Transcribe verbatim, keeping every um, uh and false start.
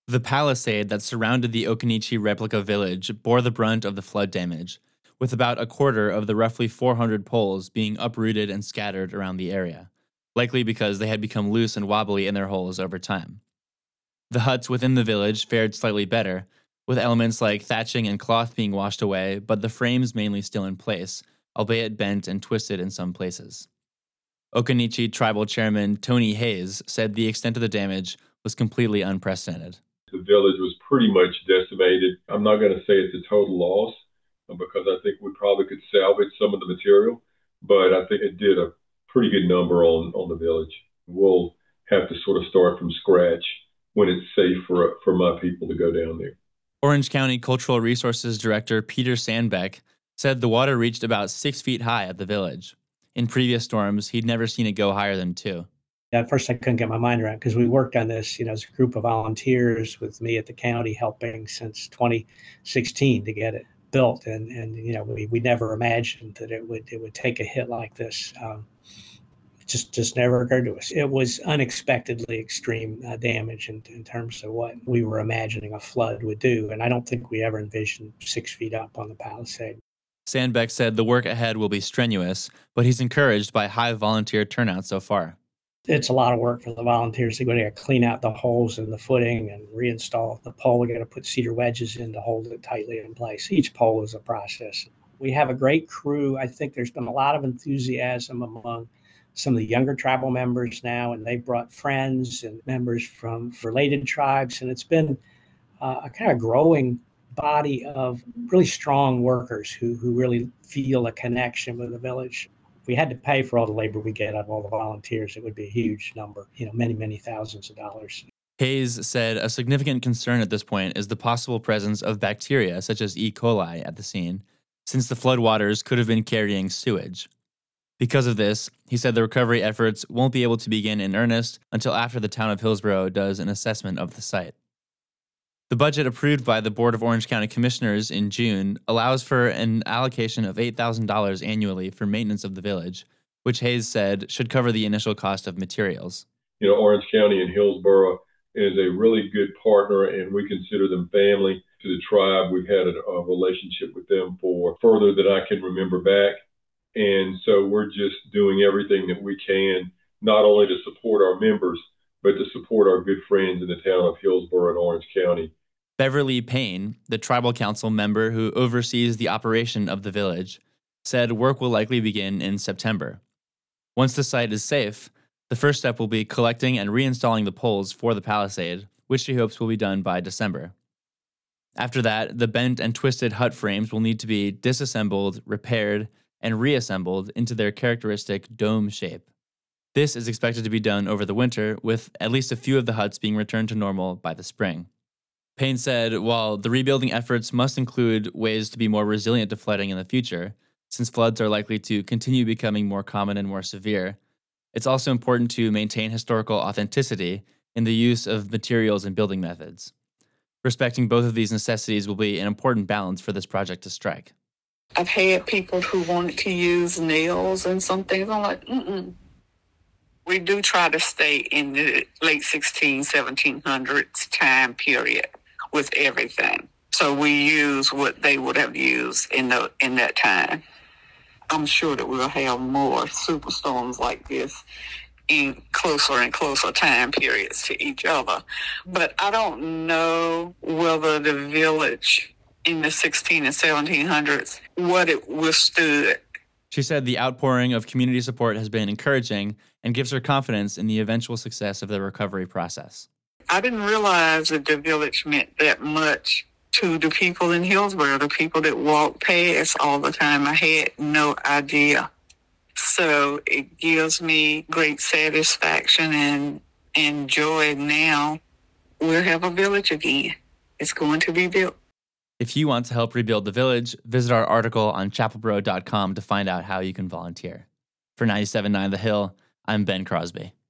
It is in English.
The palisade that surrounded the Okanichi replica village bore the brunt of the flood damage, with about a quarter of the roughly four hundred poles being uprooted and scattered around the area, likely because they had become loose and wobbly in their holes over time. The huts within the village fared slightly better, with elements like thatching and cloth being washed away, but the frames mainly still in place, albeit bent and twisted in some places. Okanichi tribal chairman Tony Hayes said the extent of the damage was completely unprecedented. The village was pretty much decimated. I'm not going to say it's a total loss uh, because I think we probably could salvage some of the material, but I think it did a pretty good number on, on the village. We'll have to sort of start from scratch when it's safe for, for my people to go down there. Orange County Cultural Resources Director Peter Sandbeck said the water reached about six feet high at the village. In previous storms, he'd never seen it go higher than two. At first, I couldn't get my mind around because we worked on this, you know, as a group of volunteers with me at the county helping since twenty sixteen to get it built. And, and you know, we, we never imagined that it would it would take a hit like this. Um, it just, just never occurred to us. It was unexpectedly extreme uh, damage in, in terms of what we were imagining a flood would do. And I don't think we ever envisioned six feet up on the palisade. Sandbeck said the work ahead will be strenuous, but he's encouraged by high volunteer turnout so far. It's a lot of work for the volunteers. They're going to clean out the holes in the footing and reinstall the pole. We're going to put cedar wedges in to hold it tightly in place. Each pole is a process. We have a great crew. I think there's been a lot of enthusiasm among some of the younger tribal members now, and they brought friends and members from related tribes. And it's been uh, a kind of growing body of really strong workers who, who really feel a connection with the village. If we had to pay for all the labor we get out of all the volunteers, it would be a huge number, you know, many, many thousands of dollars. Hayes said a significant concern at this point is the possible presence of bacteria such as E. coli at the scene, since the floodwaters could have been carrying sewage. Because of this, he said the recovery efforts won't be able to begin in earnest until after the town of Hillsborough does an assessment of the site. The budget approved by the Board of Orange County Commissioners in June allows for an allocation of eight thousand dollars annually for maintenance of the village, which Hayes said should cover the initial cost of materials. You know, Orange County and Hillsborough is a really good partner, and we consider them family to the tribe. We've had a, a relationship with them for further than I can remember back. And so we're just doing everything that we can, not only to support our members, but to support our good friends in the town of Hillsborough and Orange County. Beverly Payne, the tribal council member who oversees the operation of the village, said work will likely begin in September. Once the site is safe, the first step will be collecting and reinstalling the poles for the palisade, which she hopes will be done by December. After that, the bent and twisted hut frames will need to be disassembled, repaired, and reassembled into their characteristic dome shape. This is expected to be done over the winter, with at least a few of the huts being returned to normal by the spring. Payne said while the rebuilding efforts must include ways to be more resilient to flooding in the future, since floods are likely to continue becoming more common and more severe, it's also important to maintain historical authenticity in the use of materials and building methods. Respecting both of these necessities will be an important balance for this project to strike. I've had people who wanted to use nails and some things. I'm like, mm-mm. We do try to stay in the late sixteen, seventeen hundreds time period with everything. So we use what they would have used in the in that time. I'm sure that we'll have more superstorms like this in closer and closer time periods to each other. But I don't know whether the village in the sixteen and seventeen hundreds, what it withstood. She said the outpouring of community support has been encouraging and gives her confidence in the eventual success of the recovery process. I didn't realize that the village meant that much to the people in Hillsborough, the people that walk past all the time. I had no idea. So it gives me great satisfaction and, and joy now. We'll have a village again. It's going to be built. If you want to help rebuild the village, visit our article on chapelboro dot com to find out how you can volunteer. For ninety-seven point nine The Hill, I'm Ben Crosby.